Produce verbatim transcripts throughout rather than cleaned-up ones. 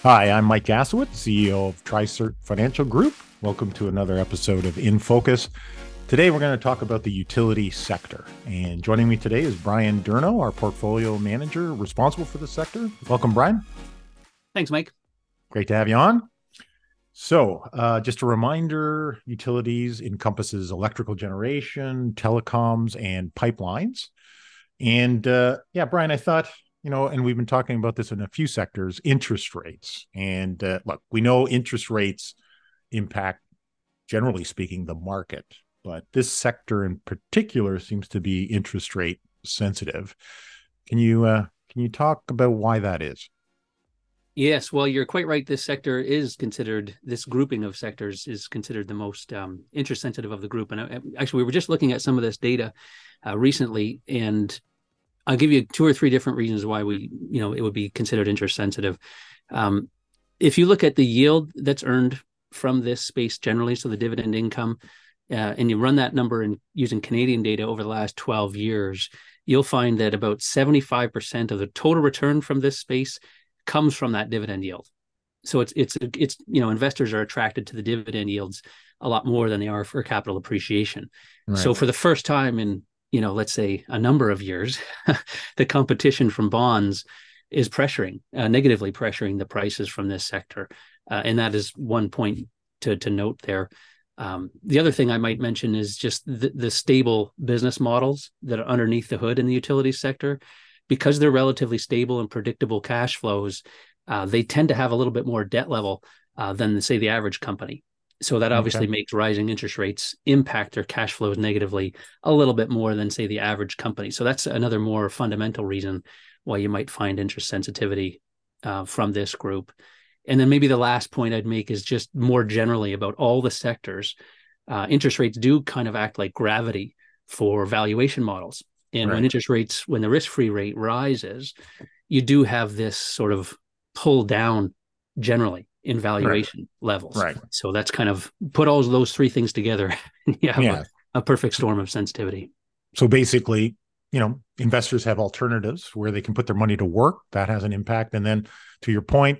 Hi, I'm Mike Gasowitz, C E O of TriCert Financial Group. Welcome to another episode of In Focus. Today, we're going to talk about the utility sector. And joining me today is Brian Durno, our portfolio manager responsible for the sector. Welcome, Brian. Thanks, Mike. Great to have you on. So uh, just a reminder, utilities encompasses electrical generation, telecoms, and pipelines. And uh, yeah, Brian, I thought, you know, and we've been talking about this in a few sectors, interest rates. And uh, look, we know interest rates impact, generally speaking, the market, but this sector in particular seems to be interest rate sensitive. Can you uh, can you talk about why that is? Yes, well, you're quite right. This sector is considered, this grouping of sectors is considered the most um, interest sensitive of the group. And uh, actually, we were just looking at some of this data uh, recently, and I'll give you two or three different reasons why we, you know, it would be considered interest sensitive. Um, if you look at the yield that's earned from this space generally, so the dividend income, uh, and you run that number in using Canadian data over the last twelve years, you'll find that about seventy-five percent of the total return from this space comes from that dividend yield. So it's it's it's you know, investors are attracted to the dividend yields a lot more than they are for capital appreciation. Right. So for the first time in, you know, let's say a number of years, the competition from bonds is pressuring, uh, negatively pressuring the prices from this sector. Uh, and that is one point to, to note there. Um, the other thing I might mention is just the, the stable business models that are underneath the hood in the utilities sector. Because they're relatively stable and predictable cash flows, uh, they tend to have a little bit more debt level uh, than, say, the average company. So that obviously okay. makes rising interest rates impact their cash flows negatively a little bit more than, say, the average company. So that's another more fundamental reason why you might find interest sensitivity uh, from this group. And then maybe the last point I'd make is just more generally about all the sectors. Uh, interest rates do kind of act like gravity for valuation models. And right. when interest rates, when the risk-free rate rises, you do have this sort of pull down generally in valuation right. levels. Right. So that's kind of put all those three things together. You have yeah. a, a perfect storm of sensitivity. So basically, you know, investors have alternatives where they can put their money to work. That has an impact. And then to your point,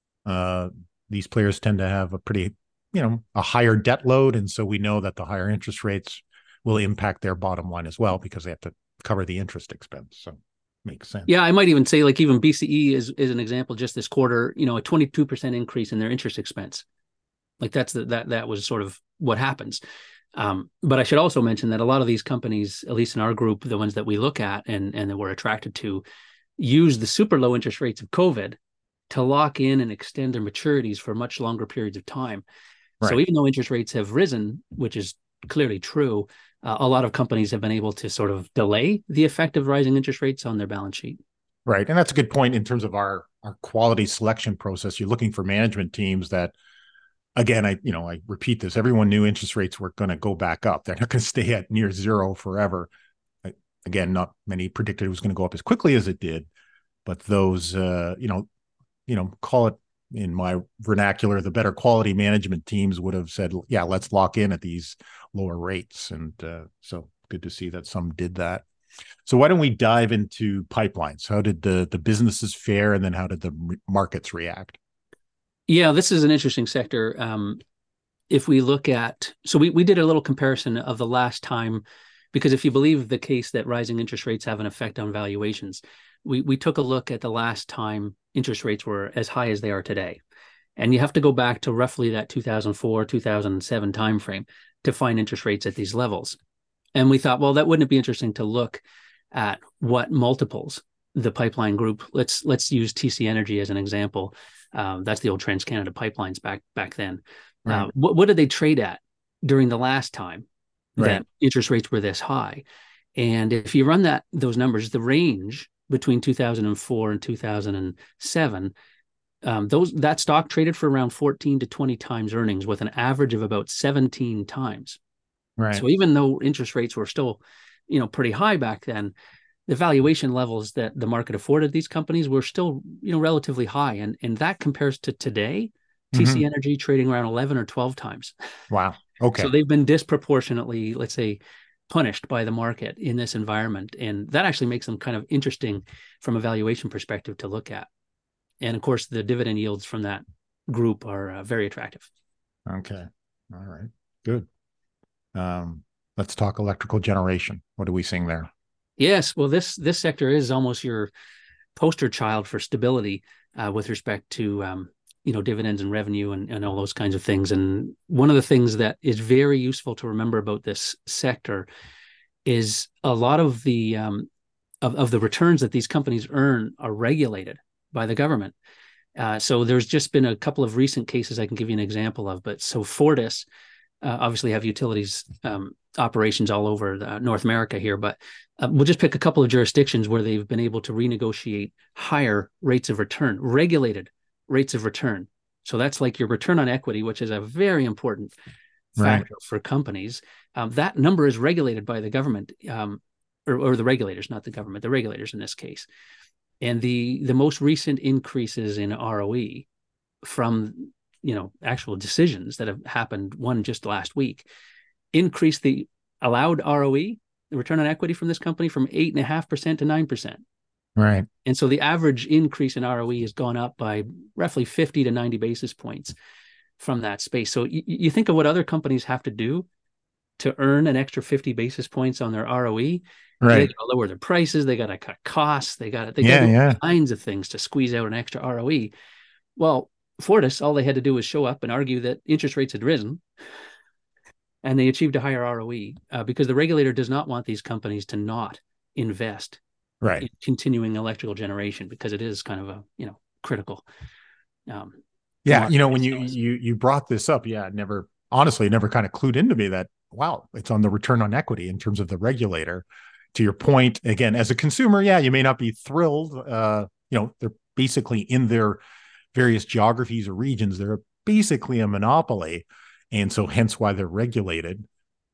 uh, these players tend to have a pretty, you know, a higher debt load. And so we know that the higher interest rates will impact their bottom line as well because they have to cover the interest expense. So makes sense. Yeah, I might even say like even B C E is is an example just this quarter, you know, a twenty-two percent increase in their interest expense. Like that's the, that that was sort of what happens. Um, but I should also mention that a lot of these companies, at least in our group, the ones that we look at and, and that we're attracted to, use the super low interest rates of COVID to lock in and extend their maturities for much longer periods of time. Right. So even though interest rates have risen, which is clearly true, Uh, a lot of companies have been able to sort of delay the effect of rising interest rates on their balance sheet. Right. And that's a good point in terms of our, our quality selection process. You're looking for management teams that, again, I, you know, I repeat this, everyone knew interest rates were going to go back up. They're not going to stay at near zero forever. I, again, not many predicted it was going to go up as quickly as it did, but those, uh, you know, you know, call it in my vernacular, the better quality management teams would have said, yeah, let's lock in at these lower rates. And uh, so good to see that some did that. So why don't we dive into pipelines? How did the, the businesses fare, and then how did the re- markets react? Yeah, this is an interesting sector. Um, if we look at, so we, we did a little comparison of the last time, because if you believe the case that rising interest rates have an effect on valuations, we, we took a look at the last time interest rates were as high as they are today. And you have to go back to roughly that two thousand four, two thousand seven timeframe to find interest rates at these levels. And we thought, well, that wouldn't it be interesting to look at what multiples the pipeline group, let's let's use T C Energy as an example. Um, that's the old TransCanada pipelines back back then. Right. Uh, what, what did they trade at during the last time right. that interest rates were this high? And if you run that those numbers, the range between two thousand four and two thousand seven, um, those that stock traded for around fourteen to twenty times earnings with an average of about seventeen times. Right. So even though interest rates were still, you know, pretty high back then, the valuation levels that the market afforded these companies were still, you know, relatively high. And, and that compares to today, mm-hmm. T C Energy trading around eleven or twelve times. Wow. Okay. So they've been disproportionately, let's say, punished by the market in this environment. And that actually makes them kind of interesting from a valuation perspective to look at. and of course, the dividend yields from that group are uh, very attractive. Okay. All right. Good. Um, let's talk electrical generation. What are we seeing there? Yes. Well, this this sector is almost your poster child for stability uh, with respect to um, you know dividends and revenue and, and all those kinds of things. And one of the things that is very useful to remember about this sector is a lot of the um, of, of the returns that these companies earn are regulated by the government. Uh, so there's just been a couple of recent cases I can give you an example of. But so Fortis uh, obviously have utilities um, operations all over the, uh, North America here, but uh, we'll just pick a couple of jurisdictions where they've been able to renegotiate higher rates of return, regulated rates of return. So that's like your return on equity, which is a very important factor right. for companies. Um, that number is regulated by the government, um, or, or the regulators, not the government, the regulators in this case. And the the most recent increases in R O E from, you know, actual decisions that have happened, one just last week, increased the allowed R O E, the return on equity from this company, from eight and a half percent to nine percent. Right. And so the average increase in R O E has gone up by roughly fifty to ninety basis points from that space. So you, you think of what other companies have to do to earn an extra fifty basis points on their R O E. Right. They got to lower their prices. They got to cut costs. They got to, they yeah, got to do yeah. all kinds of things to squeeze out an extra R O E. Well, Fortis, all they had to do was show up and argue that interest rates had risen, and they achieved a higher R O E uh, because the regulator does not want these companies to not invest right. in continuing electrical generation, because it is kind of a, you know, critical. Um, yeah. You know, when you, you, you brought this up, yeah, it never, honestly, it never kind of clued into me that, wow, it's on the return on equity in terms of the regulator. To your point, again, as a consumer, yeah, you may not be thrilled. Uh, you know, they're basically in their various geographies or regions, they're basically a monopoly. And so hence why they're regulated.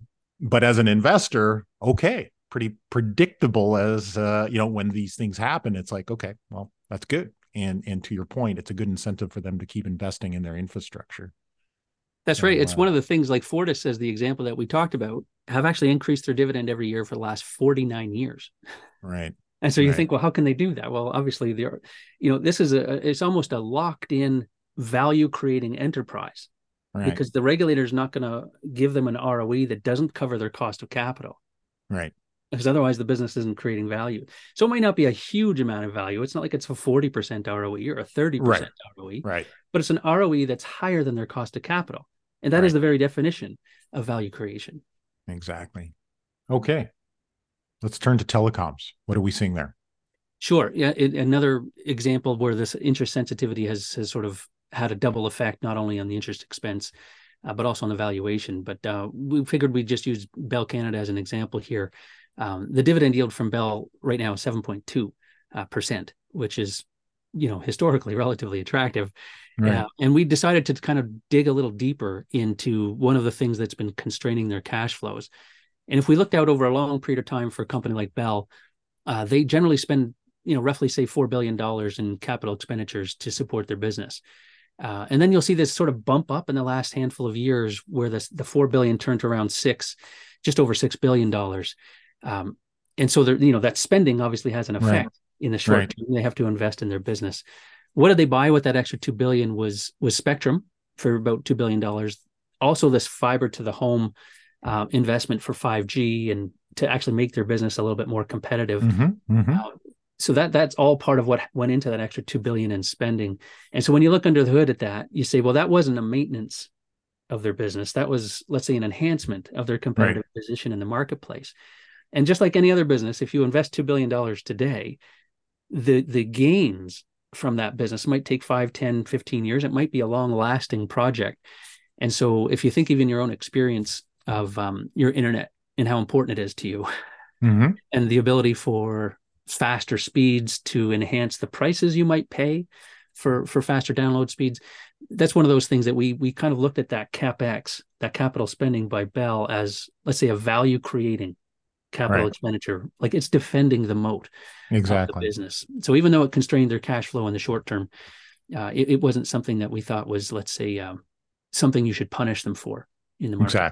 But as an investor, okay, pretty predictable as, uh, you know, when these things happen, it's like, okay, well, that's good. And, and to your point, it's a good incentive for them to keep investing in their infrastructure. That's so, right. It's uh, one of the things, like Fortis, as the example that we talked about, have actually increased their dividend every year for the last forty-nine years. Right. And so you right. think, well, how can they do that? Well, obviously, they're, you know, this is a, it's almost a locked in value creating enterprise, right. because the regulator is not going to give them an R O E that doesn't cover their cost of capital. Right. Because otherwise the business isn't creating value. So it might not be a huge amount of value. It's not like it's a forty percent R O E or a thirty percent right. R O E, right. but it's an R O E that's higher than their cost of capital. And that right. is the very definition of value creation. Exactly. Okay. Let's turn to telecoms. What are we seeing there? Sure. Yeah. It, another example where this interest sensitivity has, has sort of had a double effect, not only on the interest expense, uh, but also on the valuation. But uh, we figured we'd just use Bell Canada as an example here. Um, the dividend yield from Bell right now is seven point two percent, which is, you know, historically relatively attractive. Right. Uh, and we decided to kind of dig a little deeper into one of the things that's been constraining their cash flows. And if we looked out over a long period of time for a company like Bell, uh, they generally spend, you know, roughly say four billion dollars in capital expenditures to support their business. Uh, and then you'll see this sort of bump up in the last handful of years where this, the four billion dollars turned to around six, just over six billion dollars. Um, and so, you know, that spending obviously has an effect right. in the short right. term. They have to invest in their business. What did they buy with that extra two billion dollars was, was Spectrum for about two billion dollars. Also this fiber to the home uh, investment for five G and to actually make their business a little bit more competitive. Mm-hmm. Mm-hmm. Uh, so that that's all part of what went into that extra two billion dollars in spending. And so when you look under the hood at that, you say, well, that wasn't a maintenance of their business. That was, let's say, an enhancement of their competitive right. position in the marketplace. And just like any other business, if you invest two billion dollars today, the the gains from that business might take five, ten, fifteen years. It might be a long lasting project. And so if you think even your own experience of um, your internet and how important it is to you mm-hmm. and the ability for faster speeds to enhance the prices you might pay for, for faster download speeds, that's one of those things that we we kind of looked at that CapEx, that capital spending by Bell as, let's say, a value creating capital right. expenditure, like it's defending the moat exactly. of the business. So even though it constrained their cash flow in the short term, uh, it, it wasn't something that we thought was, let's say, um, something you should punish them for in the market. Exactly.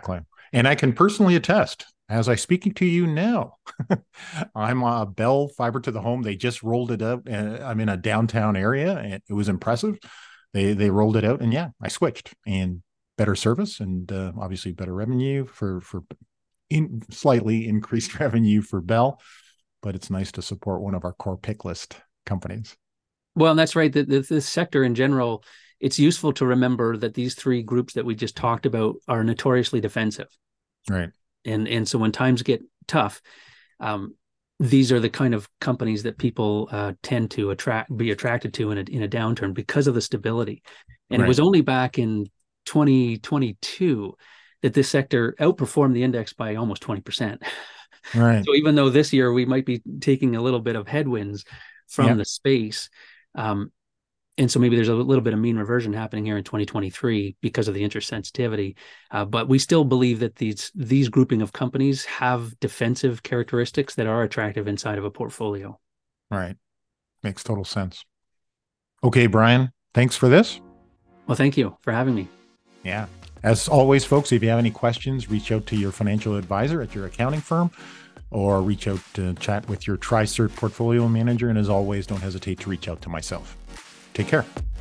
And I can personally attest, as I speaking to you now, I'm a Bell Fiber to the Home. They just rolled it out. Uh, I'm in a downtown area, and it was impressive. They they rolled it out, and yeah, I switched, and better service, and uh, obviously better revenue for for in slightly increased revenue for Bell. But it's nice to support one of our core pick list companies. Well, and that's right. That this sector in general, it's useful to remember that these three groups that we just talked about are notoriously defensive. Right. And and so when times get tough, um, these are the kind of companies that people uh, tend to attract, be attracted to in a in a downturn because of the stability. And right. It was only back in twenty twenty-two that this sector outperformed the index by almost twenty percent. Right. So even though this year we might be taking a little bit of headwinds from yep. the space, um, and so maybe there's a little bit of mean reversion happening here in twenty twenty-three because of the interest sensitivity, uh, but we still believe that these these grouping of companies have defensive characteristics that are attractive inside of a portfolio. Right. Makes total sense. Okay, Brian, thanks for this. Well, thank you for having me. Yeah. As always, folks, if you have any questions, reach out to your financial advisor at your accounting firm or reach out to chat with your TriCert portfolio manager. And as always, don't hesitate to reach out to myself. Take care.